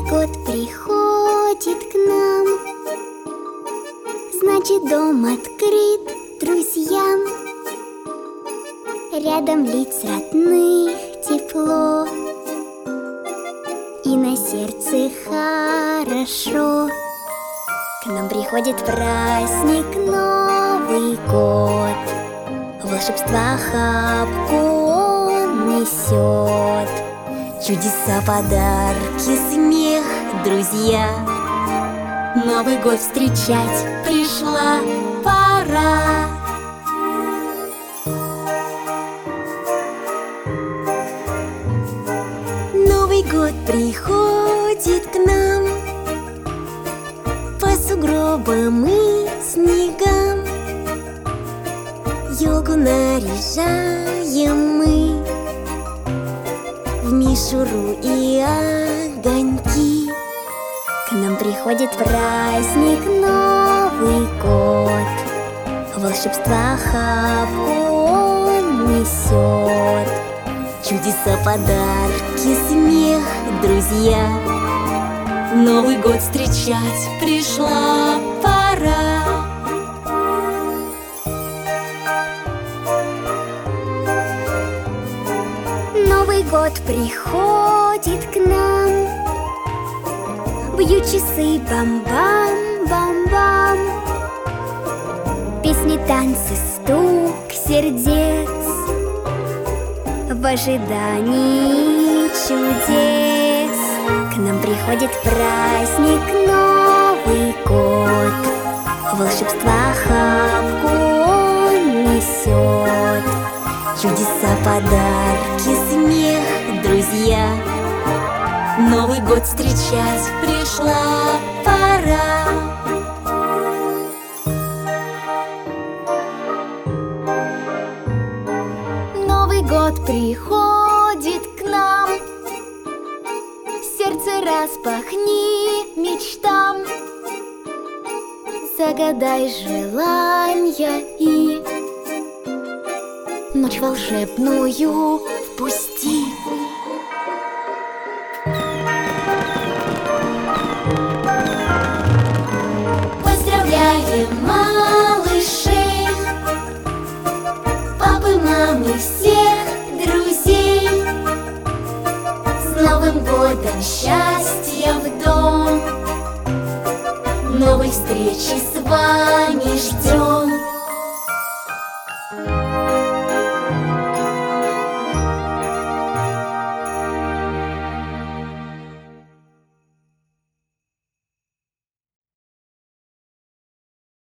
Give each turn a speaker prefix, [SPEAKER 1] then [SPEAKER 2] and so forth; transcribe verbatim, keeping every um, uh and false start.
[SPEAKER 1] год приходит к нам, значит, дом открыт друзьям. Рядом лиц родных тепло, и на сердце хорошо. К нам приходит праздник Новый год, волшебства охапку он несет. Чудеса, подарки, смех, друзья. Новый год встречать пришла пора. Новый год приходит к нам по сугробам и снегам. Ёлку наряжаем мы в мишуру и огоньки. К нам приходит праздник Новый год, волшебства охапку он несет. Чудеса, подарки, смех, друзья. Новый год встречать пришла пора. Новый год приходит к нам, бьют часы бам-бам, бам-бам. Песни, танцы, стук сердец в ожидании чудес. К нам приходит праздник Новый год, волшебства охапку он несет. Чудеса, подарки, смех, друзья. Новый год встречать пришла пора. Новый год приходит к нам, сердце распахни мечтам. Загадай желания и ночь волшебную впусти. Поздравляем малышей, папы, мамы, всех друзей. С Новым годом счастья в дом, новой встречи с вами ждем.